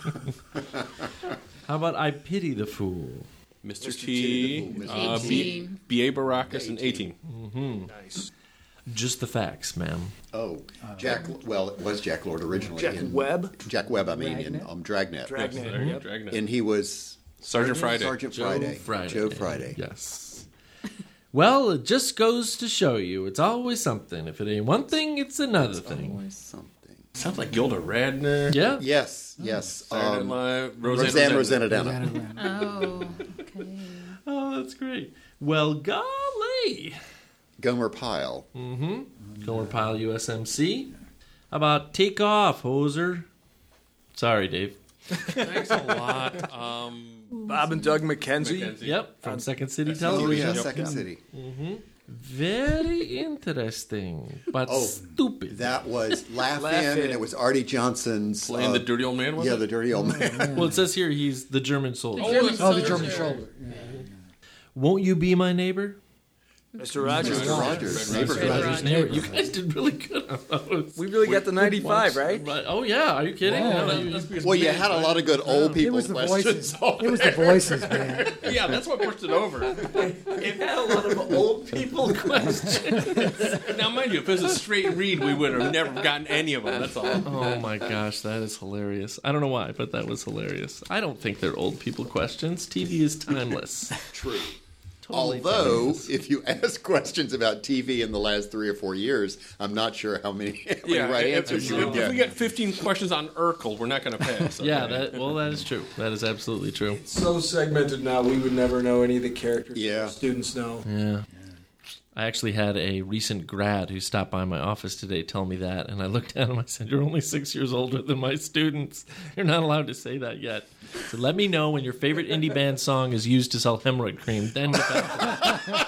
Speaker 1: How about I Pity the Fool?
Speaker 3: Mister
Speaker 2: Mister
Speaker 3: T,
Speaker 2: T,
Speaker 3: uh, B-
Speaker 5: eighteen.
Speaker 3: B A Baracus, and eighteen.
Speaker 1: Mm-hmm.
Speaker 2: Nice.
Speaker 1: Just the facts, ma'am.
Speaker 4: Oh, Jack. Well, it was Jack Lord originally.
Speaker 2: Jack
Speaker 4: in,
Speaker 2: Webb?
Speaker 4: Jack Webb, I mean, in
Speaker 6: Dragnet?
Speaker 4: um, Dragnet.
Speaker 2: Dragnet.
Speaker 3: There you go,
Speaker 2: Yep.
Speaker 3: Dragnet.
Speaker 4: And he was
Speaker 3: Sergeant Friday.
Speaker 4: Sergeant
Speaker 1: Joe
Speaker 4: Friday.
Speaker 1: Friday.
Speaker 4: Joe Friday.
Speaker 1: Yes. Well, it just goes to show you, it's always something. If it ain't one thing, it's another thing.
Speaker 4: Always something.
Speaker 3: Sounds like Gilda Radner.
Speaker 1: Yeah.
Speaker 4: Yes, yes.
Speaker 3: Saturday
Speaker 4: Um,
Speaker 3: Night Live.
Speaker 4: Roseanne
Speaker 3: Roseanne
Speaker 4: Rosanna.
Speaker 5: Oh, okay.
Speaker 1: Oh, that's great. Well, golly.
Speaker 4: Gomer Pyle.
Speaker 1: Mm-hmm. Gomer Pyle, U S M C. How about Take Off, hoser? Sorry, Dave.
Speaker 3: Thanks a lot. Um,
Speaker 2: Bob and Doug McKenzie.
Speaker 3: McKenzie.
Speaker 1: Yep, from Second City
Speaker 4: Oh,
Speaker 1: Television.
Speaker 4: yeah, Second City.
Speaker 1: Mm-hmm. Very interesting, but
Speaker 4: Oh,
Speaker 1: stupid.
Speaker 4: That was Laugh,
Speaker 2: Laugh
Speaker 4: In,
Speaker 2: In.
Speaker 4: and it was Artie Johnson's.
Speaker 3: Playing
Speaker 4: uh,
Speaker 3: the dirty old man, was
Speaker 4: Yeah,
Speaker 3: it?
Speaker 4: the dirty old man.
Speaker 1: Well, it says here he's the German soldier.
Speaker 3: Oh,
Speaker 5: German
Speaker 3: that's
Speaker 6: Oh, the
Speaker 3: so
Speaker 6: German
Speaker 3: true.
Speaker 6: shoulder.
Speaker 1: Won't you be my neighbor?
Speaker 2: Mister Rogers.
Speaker 4: Mister Rogers.
Speaker 3: Red
Speaker 4: Neighborhood.
Speaker 3: Rogers.
Speaker 1: Rogers' neighbor. You guys did really good on those.
Speaker 2: We really got the ninety-five, right?
Speaker 1: Right. Oh, yeah. Are you kidding?
Speaker 6: Yeah.
Speaker 1: No, you-
Speaker 4: Well, you had a lot of good old
Speaker 6: It
Speaker 4: people
Speaker 6: was the
Speaker 4: questions.
Speaker 6: voices. It was the voices, man.
Speaker 3: Yeah, that's what pushed it over.
Speaker 1: It had a lot of old people questions.
Speaker 3: Now, mind you, if it was a straight read, we would have never gotten any of them. That's all.
Speaker 1: Oh my gosh, that is hilarious. I don't know why, but that was hilarious. I don't think they're old people questions. T V is timeless.
Speaker 4: True.
Speaker 1: Totally
Speaker 4: Although,
Speaker 1: timeless.
Speaker 4: if you ask questions about T V in the last three or four years, I'm not sure how many, how many
Speaker 3: Yeah,
Speaker 4: right
Speaker 3: if,
Speaker 4: answers
Speaker 3: if,
Speaker 4: you would
Speaker 3: if
Speaker 4: get.
Speaker 3: we get fifteen questions on Urkel, we're not going to pass. Okay?
Speaker 1: Yeah, that well, that is true. That is absolutely true.
Speaker 2: So segmented now, we would never know any of the characters.
Speaker 4: Yeah.
Speaker 2: Students know.
Speaker 1: Yeah. I actually had a recent grad who stopped by my office today tell me that, and I looked at him. I said, "You're only six years older than my students. You're not allowed to say that yet. So let me know when your favorite indie band song is used to sell hemorrhoid cream. Then get back to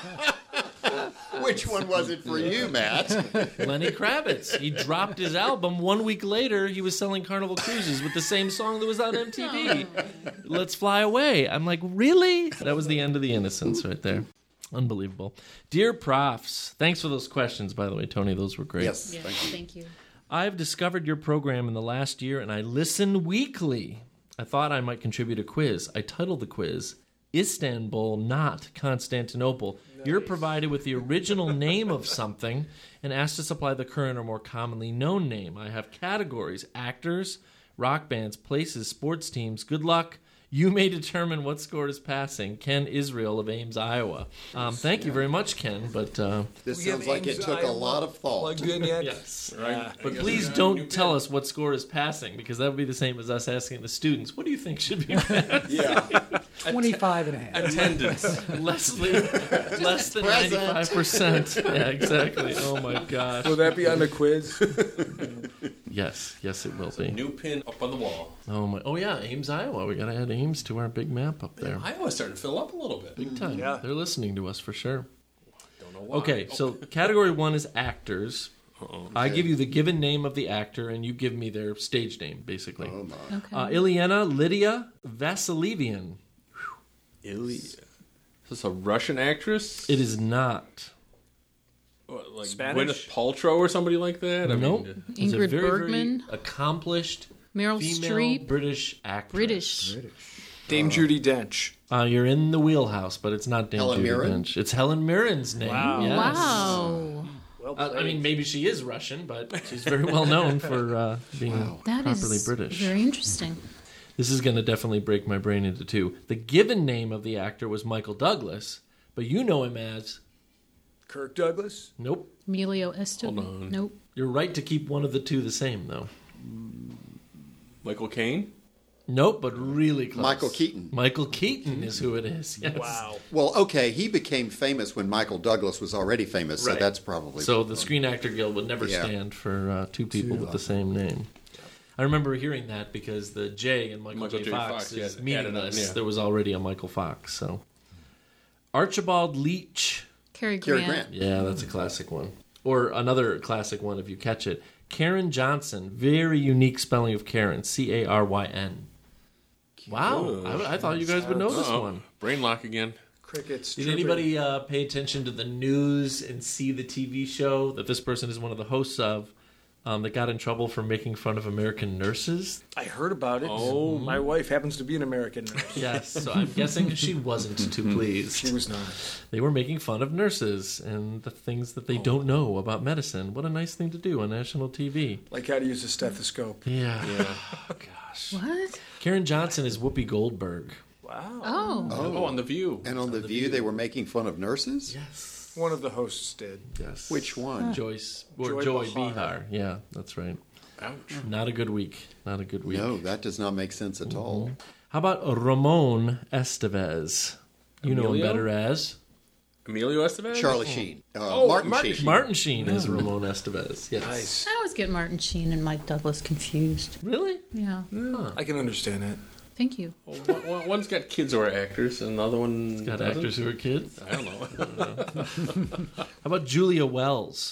Speaker 1: me."
Speaker 4: Which one was it for you, Matt?
Speaker 1: Lenny Kravitz. He dropped his album. One week later, he was selling Carnival Cruises with the same song that was on M T V. Let's Fly Away. I'm like, really? That was the end of the innocence right there. Unbelievable. Dear Profs, thanks for those questions, by the way, Tony. Those were great.
Speaker 4: Yes,
Speaker 5: Yes,
Speaker 4: thank you.
Speaker 5: thank you.
Speaker 1: I've discovered your program in the last year, and I listen weekly. I thought I might contribute a quiz. I titled the quiz, Istanbul, Not Constantinople. Nice. You're provided with the original name of something and asked to supply the current or more commonly known name. I have categories, actors, rock bands, places, sports teams. Good luck. You may determine what scored is passing. Ken Israel of Ames, Iowa. Um, thank you very much, Ken. But uh,
Speaker 4: This
Speaker 2: We
Speaker 4: sounds
Speaker 2: have
Speaker 4: like it
Speaker 2: Ames,
Speaker 4: took a
Speaker 2: Iowa
Speaker 4: lot of thought.
Speaker 2: Plugged in yet?
Speaker 1: yes.
Speaker 3: Right?
Speaker 1: But please don't tell us what score is passing, because that would be the same as us asking the students, what do you think should be passed?
Speaker 4: Yeah.
Speaker 6: twenty-five and a half.
Speaker 3: Attendance.
Speaker 1: Leslie, less than
Speaker 4: Present.
Speaker 1: ninety-five percent. Yeah, exactly. Oh, my gosh.
Speaker 2: Will that be on the quiz?
Speaker 1: Yes, yes, it will be.
Speaker 3: New pin up on the wall.
Speaker 1: Oh, my. Oh, yeah, Ames, Iowa. We got to add Ames to our big map up there.
Speaker 3: Iowa's starting to fill up a little bit.
Speaker 1: Big time.
Speaker 2: Yeah.
Speaker 1: They're listening to us for sure.
Speaker 3: Don't know why.
Speaker 1: Okay, so category one is actors.
Speaker 3: Uh-oh.
Speaker 1: I give you the given name of the actor, and you give me their stage name, basically.
Speaker 4: Oh, my.
Speaker 5: Okay.
Speaker 1: Uh, Ilyana Lydia Vasilievian.
Speaker 3: Ilya. Is this a Russian actress?
Speaker 1: It is not.
Speaker 3: What, like
Speaker 2: Spanish?
Speaker 3: Gwyneth Paltrow or somebody like that? I
Speaker 1: Nope.
Speaker 3: mean,
Speaker 1: It's a
Speaker 5: Ingrid
Speaker 1: very,
Speaker 5: Bergman?
Speaker 1: very accomplished
Speaker 5: Meryl
Speaker 1: female
Speaker 5: Streep?
Speaker 1: British actress.
Speaker 5: British.
Speaker 2: Dame Judi Dench.
Speaker 1: Uh, you're in the wheelhouse, but it's not Dame
Speaker 4: Helen
Speaker 1: Judi
Speaker 4: Mirren?
Speaker 1: Dench. It's Helen Mirren's name.
Speaker 2: Wow.
Speaker 1: Yes.
Speaker 5: Wow.
Speaker 2: Well
Speaker 1: Uh, I
Speaker 2: played.
Speaker 1: mean, maybe she is Russian, but she's very well known for uh, being
Speaker 5: That
Speaker 1: properly
Speaker 5: is
Speaker 1: British.
Speaker 5: very interesting.
Speaker 1: This is going to definitely break my brain into two. The given name of the actor was Michael Douglas, but you know him as...
Speaker 2: Kirk Douglas?
Speaker 1: Nope.
Speaker 5: Emilio Estevez?
Speaker 3: Hold on.
Speaker 5: Nope.
Speaker 1: You're right to keep one of the two the same, though.
Speaker 3: Michael Caine?
Speaker 1: Nope, but really close.
Speaker 4: Michael Keaton.
Speaker 1: Michael Keaton is who it is. Yes.
Speaker 2: Wow.
Speaker 4: Well, okay, he became famous when Michael Douglas was already famous, so
Speaker 1: Right.
Speaker 4: that's probably...
Speaker 1: So the Screen Actor Guild would never
Speaker 4: Yeah.
Speaker 1: stand for uh, two people with the same name. I remember hearing that because the J in Michael,
Speaker 3: Michael
Speaker 1: J.
Speaker 3: J.
Speaker 1: Fox,
Speaker 3: Fox,
Speaker 1: is
Speaker 3: yeah,
Speaker 1: meaningless.
Speaker 3: added on, yeah.
Speaker 1: There was already a Michael Fox. So Archibald Leach.
Speaker 5: Cary
Speaker 4: Cary
Speaker 5: Grant.
Speaker 4: Grant.
Speaker 1: Yeah, that's a classic one. Or another classic one if you catch it. Karen Johnson. Very unique spelling of Karen. C A R Y N. Wow. I, I thought you guys would know this
Speaker 3: Uh-oh.
Speaker 1: one.
Speaker 3: Brain lock again.
Speaker 2: Crickets.
Speaker 1: Did
Speaker 2: chirping.
Speaker 1: anybody uh, pay attention to the news and see the T V show that this person is one of the hosts of um, that got in trouble for making fun of American nurses?
Speaker 2: I heard about it.
Speaker 3: Oh.
Speaker 2: My wife happens to be an American nurse.
Speaker 1: Yes, so I'm guessing she wasn't too pleased.
Speaker 2: She was not.
Speaker 1: They were making fun of nurses and the things that they don't know about medicine. What a nice thing to do on national T V.
Speaker 2: Like how to use a stethoscope.
Speaker 1: Yeah.
Speaker 3: Yeah.
Speaker 1: Gosh.
Speaker 5: What?
Speaker 1: Karen Johnson is Whoopi Goldberg.
Speaker 2: Wow.
Speaker 5: Oh.
Speaker 3: Oh, on The View.
Speaker 4: And on The View, they were making fun of nurses?
Speaker 1: Yes.
Speaker 2: One of the hosts did.
Speaker 1: Yes.
Speaker 4: Which one?
Speaker 1: Joyce or
Speaker 2: Joy
Speaker 1: Joy
Speaker 2: Behar.
Speaker 1: Behar. Yeah, that's right.
Speaker 3: Ouch.
Speaker 1: Not a good week. Not a good week.
Speaker 4: No, that does not make sense at all.
Speaker 1: How about Ramon Estevez? You know him
Speaker 3: Emilio?
Speaker 1: better as
Speaker 3: Emilio Estevez?
Speaker 4: Charlie Sheen. Uh,
Speaker 3: Oh,
Speaker 4: Martin,
Speaker 3: Martin
Speaker 4: Sheen.
Speaker 3: Sheen.
Speaker 1: Martin Sheen is Ramon Estevez. Yes.
Speaker 2: Nice.
Speaker 5: I always get Martin Sheen and Mike Douglas confused.
Speaker 1: Really?
Speaker 5: Yeah.
Speaker 2: I can understand that.
Speaker 5: Thank you.
Speaker 3: Well, one- one- one's got kids who are actors, and the other one
Speaker 1: Got
Speaker 3: doesn't.
Speaker 1: actors who are kids.
Speaker 3: I don't know.
Speaker 1: How about Julia Wells?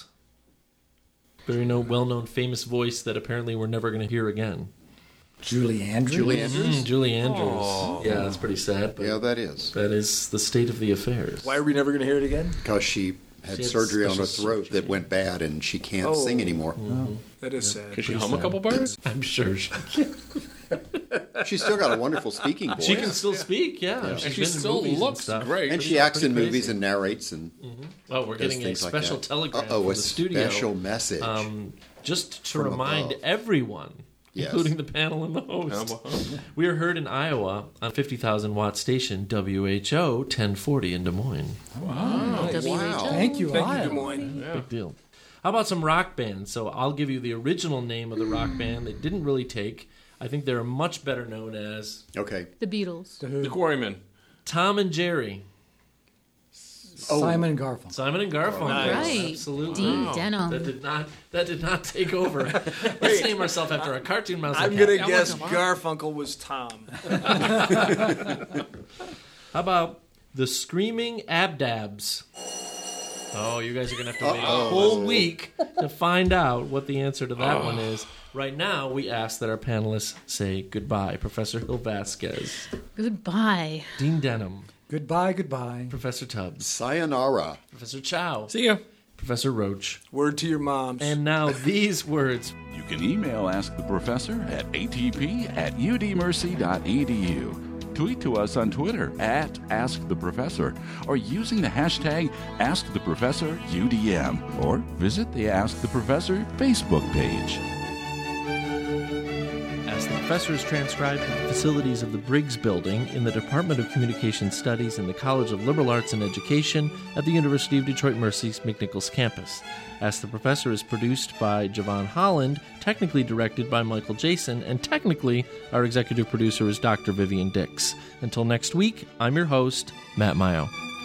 Speaker 1: Very no, well-known, famous voice that apparently we're never going to hear again.
Speaker 6: Julie Andrews.
Speaker 4: Julie Andrews?
Speaker 1: Mm, Julie Andrews. Yeah, that's pretty sad. But
Speaker 4: Yeah, that is.
Speaker 1: that is the state of the affairs.
Speaker 2: Why are we never going to hear it again?
Speaker 4: Because she had
Speaker 1: She had
Speaker 4: surgery on her
Speaker 1: special
Speaker 4: throat
Speaker 1: surgery.
Speaker 4: that went bad and she can't
Speaker 2: Oh.
Speaker 4: sing anymore.
Speaker 2: That is sad.
Speaker 3: Can she hum a couple bars?
Speaker 1: I'm sure she can.
Speaker 4: She's still got a wonderful speaking voice.
Speaker 1: She can still speak. Yeah,
Speaker 3: And
Speaker 1: She's
Speaker 3: she
Speaker 1: been in
Speaker 3: still
Speaker 1: movies
Speaker 3: looks
Speaker 1: stuff.
Speaker 3: great.
Speaker 4: And
Speaker 1: She's
Speaker 4: she acts
Speaker 1: pretty
Speaker 4: in movies
Speaker 1: crazy.
Speaker 4: and narrates and
Speaker 1: Oh, we're
Speaker 4: does
Speaker 1: getting a
Speaker 4: things like
Speaker 1: special
Speaker 4: that.
Speaker 1: telegram
Speaker 4: Uh-oh,
Speaker 1: from
Speaker 4: a
Speaker 1: the studio.
Speaker 4: special message.
Speaker 1: Um, just to
Speaker 4: From
Speaker 1: remind
Speaker 4: above.
Speaker 1: everyone,
Speaker 4: Yes.
Speaker 1: including the panel and the host, we are heard in Iowa on fifty thousand watt station W H O ten forty in Des Moines.
Speaker 5: W H O.
Speaker 4: Wow.
Speaker 6: Thank you,
Speaker 2: Thank you,
Speaker 6: Iowa.
Speaker 2: Des Moines.
Speaker 1: Big deal. How about some rock bands? So I'll give you the original name of the rock band. They didn't really take. I think they're much better known as
Speaker 4: Okay.
Speaker 5: The Beatles.
Speaker 3: The Quarrymen.
Speaker 1: Tom and Jerry.
Speaker 6: Simon and Garfunkel.
Speaker 1: Simon and Garfunkel.
Speaker 2: Nice.
Speaker 5: Right.
Speaker 1: Absolutely.
Speaker 5: Dean Denham.
Speaker 1: That did not. That did not take over. Let's name ourselves after a cartoon mouse.
Speaker 2: I'm
Speaker 1: cat.
Speaker 2: going to guess Garfunkel was Tom.
Speaker 1: How about the Screaming Abdabs? Oh, you guys are going to have to wait a whole week to find out what the answer to that one is. Right now, we ask that our panelists say goodbye. Professor Hill Vasquez,
Speaker 5: Goodbye.
Speaker 1: Dean Denham,
Speaker 6: Goodbye, goodbye.
Speaker 1: Professor Tubbs,
Speaker 4: Sayonara.
Speaker 1: Professor Chow,
Speaker 3: See ya.
Speaker 1: Professor Roach,
Speaker 2: Word to your moms.
Speaker 1: and now these words.
Speaker 12: You can email Ask the Professor at a t p at u d mercy dot e d u. Tweet to us on Twitter at Ask the Professor or using the hashtag Ask the Professor U D M or visit the Ask the Professor Facebook page.
Speaker 1: Ask the Professor is transcribed from the facilities of the Briggs Building in the Department of Communication Studies in the College of Liberal Arts and Education at the University of Detroit Mercy's McNichols campus. Ask the Professor is produced by Javon Holland, technically directed by Michael Jason, and technically our executive producer is Doctor Vivian Dix. Until next week, I'm your host, Matt Mayo.